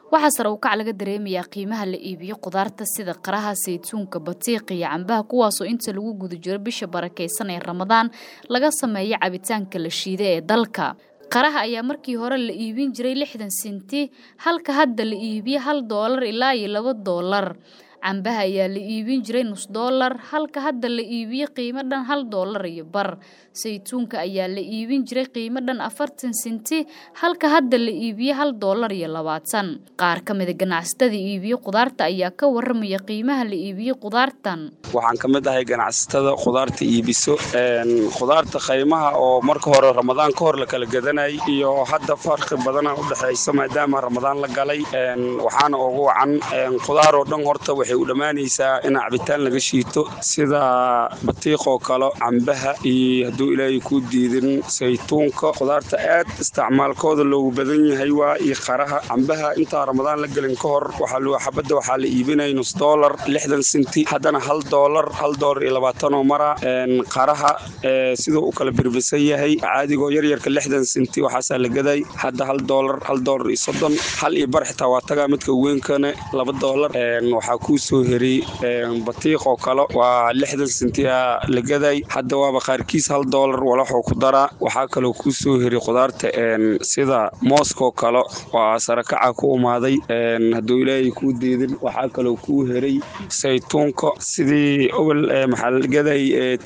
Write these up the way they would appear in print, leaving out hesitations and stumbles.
waxaa sare u kac laga dareemayaa qiimaha la iibiyo qudaarta sida qaraha, saytuunka, batiiqa iyo cambaha kuwaas oo inta lagu guda jiro bisha barakeysan ee Ramadaan laga sameeyo cabitaanka la shiiday ee dalka. Qaraha ayaa markii hore la iibin jiray 60 senti halka hadda la iibiyo $1 ilaa $2. Cambaha ayaa la iibin jiray $0.5 halka hadda la iibiyo qiimo dhan $1.5. Saytuunka ayaa la iibin jiray qiimo dhan 40 senti halka hadda la iibiyo $1.20. Qaar ka mid ah ganacsatada iibiyo qudaarta ayaa ka waramaya qiimaha la iibiyo qudaartan. Waxaan ka mid ahay ganacsatada qudaarta iibiso qudaarta qiimaha oo marka hore Ramadaan ka hor la kala gadanay iyo hadda farqi badan u dhaxaysa maadaama Ramadaan la galay waxaana ugu wacan qudaar oo dhan horta waxay u dhamaanaysaa in cabitaan laga shiito sida batiiqo kale cambaha iyo haduu Ilaahay ku diidin saytuunka qudaarta aad isticmaalkooda loogu badan yahay waa iyo qaraha cambaha inta Ramadaan la galin ka hor waxa la iibinay $0.5 60 senti haddana $1.20 mara qaraha sidoo uu kala birbisan yahay caadigo yaryarka 60 senti waxa la gaday hadda $1.30 hal iyo bar xitaa waa tagaa midka weynkan $2 waxa ku soo heray batiiqo kale waa 60 senti la gaday hadda waa qaarkiis $1 walaxo ku dara waxa kale ku soo heray qudaarta sida moosko kale waa sarakaca ku umaaday haduu Ilaahay ku diidin waxa kale ku heray saytuunka sidii awal maxal gaday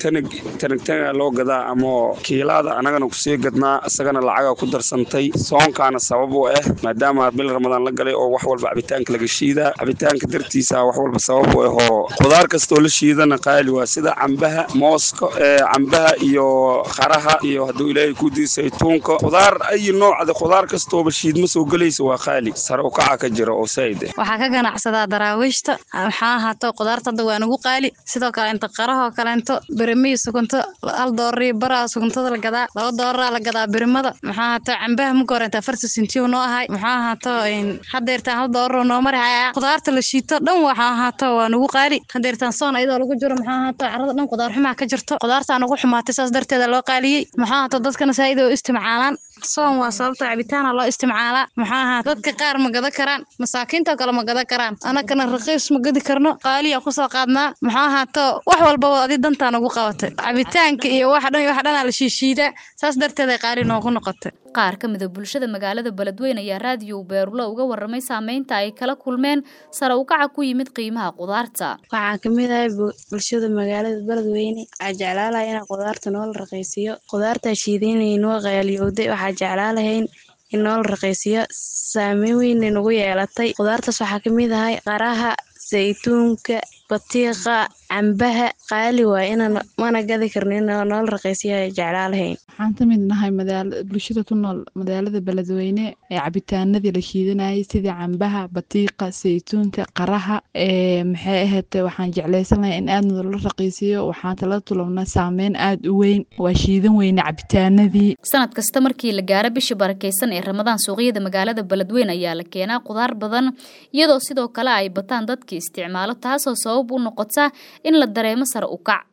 tanag loo gadaa ama kiilada anagana ku sii gadnaa asagana lacag ku darsantay soonkana sabab u ah maadaama bil Ramadaan la galay oo wax walba cabitaanka laga shiida cabitaanka dartiisa wax walba sabab u ah qudaar kasto la shiidana qaali waa sida cambaha mooska cambaha iyo qaraha iyo haduu Ilaahay ku diiday saytuunka qudaar ay nooc qudaar kasto shiid ma soo galayso waa qaali sare u kaca ka jira oo sayd waxa ka ganacsadaa daraawiishta waxa haato qudaarta waan ugu qaali sidoo kale inta qaraha kale inta birimiyo sugunta $1 bara suguntada la gadaa $2 la gadaa birimada waxa haato cambaha ma koranta 40 senti oo noo ahay waxa haato hadeerta $1 noo maraya qudaarta la shiito dhan waxa haato waan ugu qaali hadeertan soon ayadoo lagu jiro waxa haato carrada dhan qudaar xumaa ka jirto qudaarta ugu xumaatay saas darteeda loo qaaliyay waxa haato dadkana saayidoo isticmaalaan soon waa sababta cabitaan loo isticmaalaa waxa haato dadka qaar ma gada karaan masaakiinta kale ma gada karaan anakana raqiis ma gadi karno qaaliya ku soo qaadnaa waxa haato wax walba wadi dantaan ugu qabatay cabitaanka iyo wax dhan la shiishiida saas darteeda qaali noogu noqotay qaar ka mid ah bulshada magaalada Beledweyne ayaa raadiyo Beerula uga waramay saameynta ay kala kulmeen sare u kaca ku yimid qiimaha qudaarta waxa kamid ah bulshada magaalada Beledweyne ay jeclaalahay in qudaarta nool raqiisiyo qudaarta shiidaynayno qaaliyowday waxa jeclaalahayn in nool raqiisiyo saameyn weyn nagu yeelatay qudaartaas waxa kamid ah qaraha saytuunka batiiqa cambaha qaali waa inaan mana gadi karnin nool raqiisiyo jeclaalahayn waxaan ka mid nahay bulshada ku nool magaalada Beledweyne ee cabitaanada la shiidanayay sida cambaha batiiqa saytuunka qaraha maxay ahayd waxaan jecleysanahay in aad nool raqiisiyo waxaan tala tulabna saameyn aad u weyn waa shiidan weyn cabitaanadii sanad kasta markii la gaaro bisha barakeysan ee Ramadaan suuqyada magaalada Beledweyne ayaa la keenaa qudaar badan iyadoo sidoo kale ay bataan dadka isticmaalo taasoo sabab u noqota in la dareemo sare u kac